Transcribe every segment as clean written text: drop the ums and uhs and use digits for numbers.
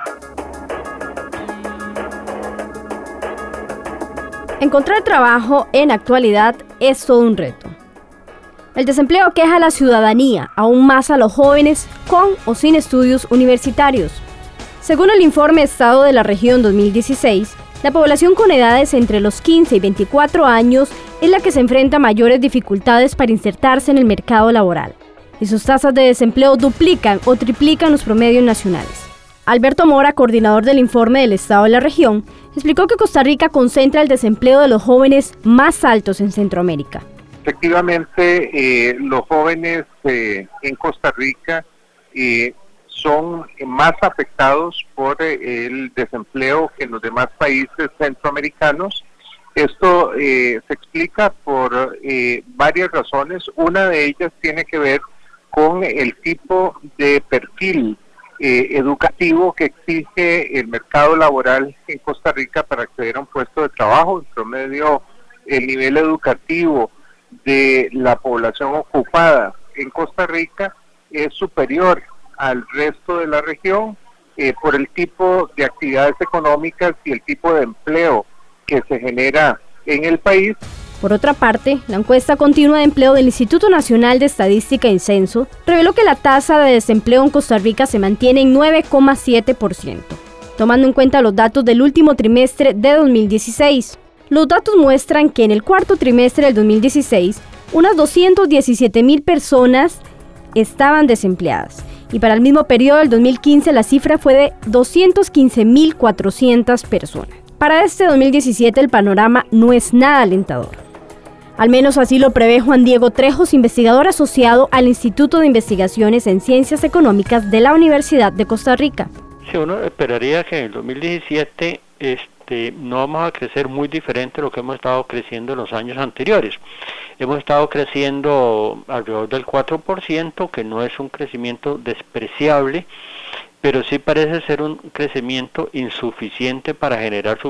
Encontrar trabajo en actualidad es todo un reto. El desempleo aqueja a la ciudadanía, aún más a los jóvenes con o sin estudios universitarios. Según el informe Estado de la Región 2016, la población con edades entre los 15 y 24 años es la que se enfrenta a mayores dificultades para insertarse en el mercado laboral, y sus tasas de desempleo duplican o triplican los promedios nacionales. Alberto Mora, coordinador del informe del Estado de la Región, explicó que Costa Rica concentra el desempleo de los jóvenes más altos en Centroamérica. Efectivamente, los jóvenes en Costa Rica son más afectados por el desempleo que en los demás países centroamericanos. Esto se explica por varias razones. Una de ellas tiene que ver con el tipo de perfil educativo que exige el mercado laboral en Costa Rica para acceder a un puesto de trabajo. En promedio, el nivel educativo de la población ocupada en Costa Rica es superior al resto de la región por el tipo de actividades económicas y el tipo de empleo que se genera en el país. Por otra parte, la encuesta continua de empleo del Instituto Nacional de Estadística y Censo reveló que la tasa de desempleo en Costa Rica se mantiene en 9,7%, tomando en cuenta los datos del último trimestre de 2016. Los datos muestran que en el cuarto trimestre del 2016, unas 217,000 personas estaban desempleadas, y para el mismo periodo del 2015 la cifra fue de 215,400 personas. Para este 2017 el panorama no es nada alentador. Al menos así lo prevé Juan Diego Trejos, investigador asociado al Instituto de Investigaciones en Ciencias Económicas de la Universidad de Costa Rica. Sí, uno esperaría que en el 2017 no vamos a crecer muy diferente a lo que hemos estado creciendo en los años anteriores. Hemos estado creciendo alrededor del 4%, que no es un crecimiento despreciable, pero sí parece ser un crecimiento insuficiente para generar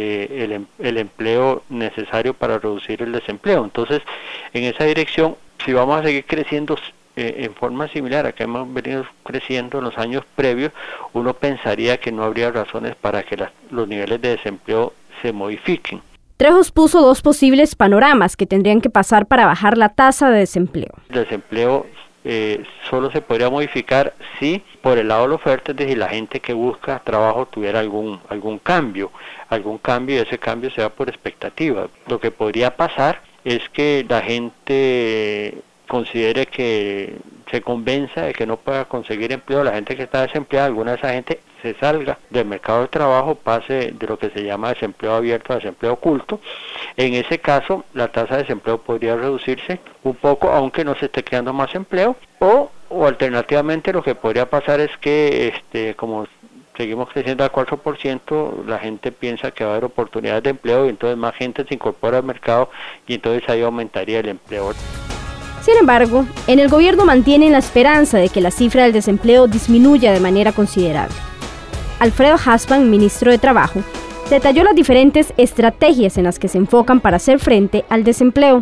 el empleo necesario para reducir el desempleo. Entonces, en esa dirección, si vamos a seguir creciendo en forma similar a que hemos venido creciendo en los años previos, uno pensaría que no habría razones para que los niveles de desempleo se modifiquen. Trejos puso dos posibles panoramas que tendrían que pasar para bajar la tasa de desempleo. El desempleo solo se podría modificar si por el lado de la oferta, es decir, la gente que busca trabajo tuviera algún cambio, y ese cambio sea por expectativa. Lo que podría pasar es que la gente considere que se convenza de que no pueda conseguir empleo, la gente que está desempleada, alguna de esa gente se salga del mercado de trabajo, pase de lo que se llama desempleo abierto a desempleo oculto. En ese caso, la tasa de desempleo podría reducirse un poco, aunque no se esté creando más empleo, o alternativamente lo que podría pasar es que como seguimos creciendo al 4%, la gente piensa que va a haber oportunidades de empleo y entonces más gente se incorpora al mercado y entonces ahí aumentaría el empleo. Sin embargo, en el gobierno mantienen la esperanza de que la cifra del desempleo disminuya de manera considerable. Alfredo Haspan, ministro de Trabajo, detalló las diferentes estrategias en las que se enfocan para hacer frente al desempleo.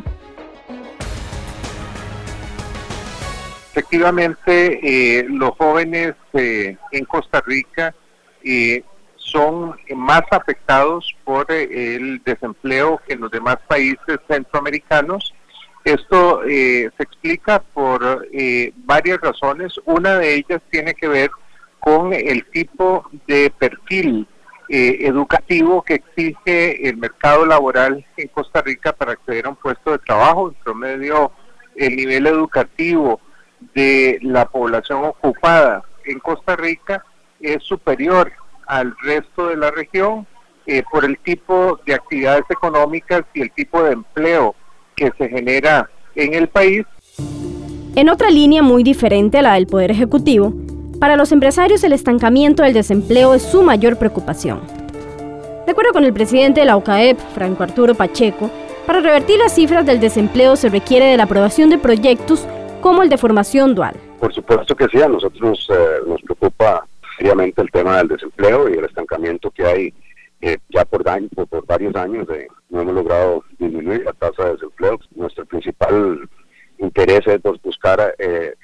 Efectivamente, los jóvenes en Costa Rica son más afectados por el desempleo que en los demás países centroamericanos. Esto se explica por varias razones. Una de ellas tiene que ver con el tipo de perfil educativo que exige el mercado laboral en Costa Rica para acceder a un puesto de trabajo. En promedio, el nivel educativo de la población ocupada en Costa Rica es superior al resto de la región por el tipo de actividades económicas y el tipo de empleo que se genera en el país. En otra línea muy diferente a la del Poder Ejecutivo, para los empresarios el estancamiento del desempleo es su mayor preocupación. De acuerdo con el presidente de la OCAEP, Franco Arturo Pacheco, para revertir las cifras del desempleo se requiere de la aprobación de proyectos como el de formación dual. Por supuesto que sí, a nosotros nos preocupa seriamente el tema del desempleo y el estancamiento que hay ya por varios años. No hemos logrado disminuir la tasa de desempleo. Nuestro principal interés es buscar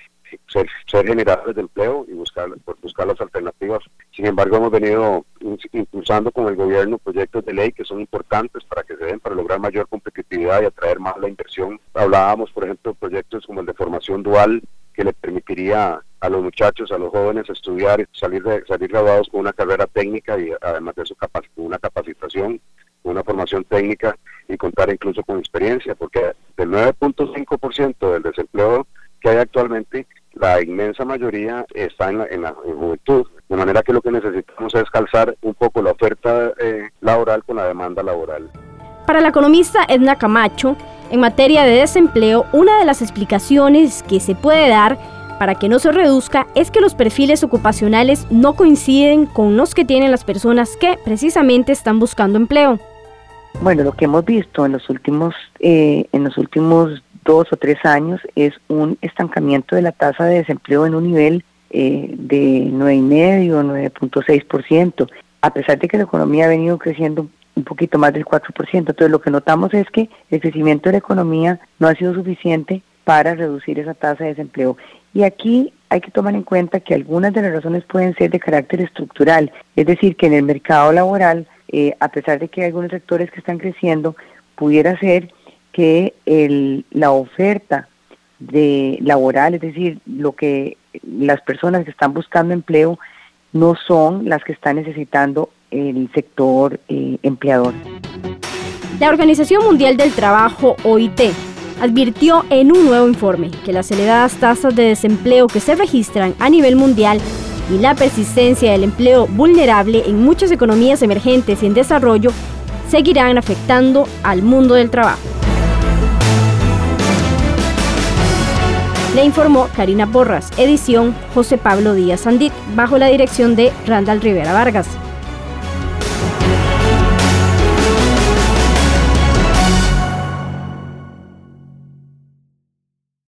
ser generadores de empleo y buscar las alternativas. Sin embargo, hemos venido impulsando con el gobierno proyectos de ley que son importantes para que se den, para lograr mayor competitividad y atraer más la inversión. Hablábamos, por ejemplo, de proyectos como el de formación dual, que le permitiría a los muchachos, a los jóvenes estudiar y salir graduados con una carrera técnica y además de eso una capacitación, una formación técnica y contar incluso con experiencia, porque del 9.5% del desempleo que hay actualmente, la inmensa mayoría está en la juventud, de manera que lo que necesitamos es calzar un poco la oferta laboral con la demanda laboral. Para la economista Edna Camacho, en materia de desempleo, una de las explicaciones que se puede dar para que no se reduzca es que los perfiles ocupacionales no coinciden con los que tienen las personas que precisamente están buscando empleo. Bueno, lo que hemos visto en los últimos 2 o 3 años es un estancamiento de la tasa de desempleo en un nivel de 9,5 o 9.6%, a pesar de que la economía ha venido creciendo un poquito más del 4%. Entonces lo que notamos es que el crecimiento de la economía no ha sido suficiente para reducir esa tasa de desempleo. Y aquí hay que tomar en cuenta que algunas de las razones pueden ser de carácter estructural, es decir, que en el mercado laboral, a pesar de que hay algunos sectores que están creciendo, pudiera ser que la oferta laboral, es decir, lo que las personas que están buscando empleo no son las que están necesitando el sector empleador. La Organización Mundial del Trabajo, OIT, advirtió en un nuevo informe que las elevadas tasas de desempleo que se registran a nivel mundial y la persistencia del empleo vulnerable en muchas economías emergentes y en desarrollo seguirán afectando al mundo del trabajo. Le informó Karina Porras, edición José Pablo Díaz Sandit, bajo la dirección de Randall Rivera Vargas.